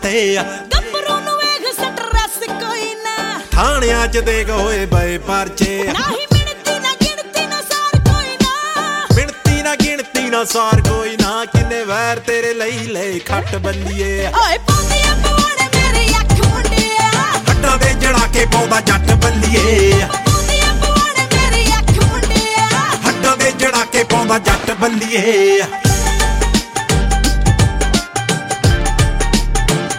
ਤੇ ਗੱਭਰੂ ਨੂੰ ਵੇਖ ਸਟਰੈਸ ਕੋਈ ਨਾ, ਥਾਣਿਆਂ ਚ ਦੇਖ ਹੋਏ ਬਏ ਪਰਚੇ, ਨਹੀਂ ਮਿਣਤੀ ਨਾ ਗਿਣਤੀ ਨਾ ਸਾਰ ਕੋਈ ਨਾ, ਮਿਣਤੀ ਨਾ ਗਿਣਤੀ ਨਾ ਸਾਰ ਕੋਈ ਨਾ। ਕਿੰਨੇ ਵੈਰ ਤੇਰੇ ਲਈ ਲੈ ਖੱਟ ਬੱਲੀਏ, ਓਏ ਪਾਉਂਦੇ ਆ ਪਵਾੜੇ ਮੇਰੇ ਅੱਖ ਮੁੰਡਿਆ, ਹੱਡਾਂ ਦੇ ਜੜਾ ਕੇ ਪਾਉਂਦਾ ਜੱਟ ਬੱਲੀਏ, ਪਾਉਂਦੇ ਆ ਪਵਾੜੇ ਮੇਰੇ ਅੱਖ ਮੁੰਡਿਆ, ਹੱਡਾਂ ਦੇ ਜੜਾ ਕੇ ਪਾਉਂਦਾ ਜੱਟ ਬੱਲੀਏ।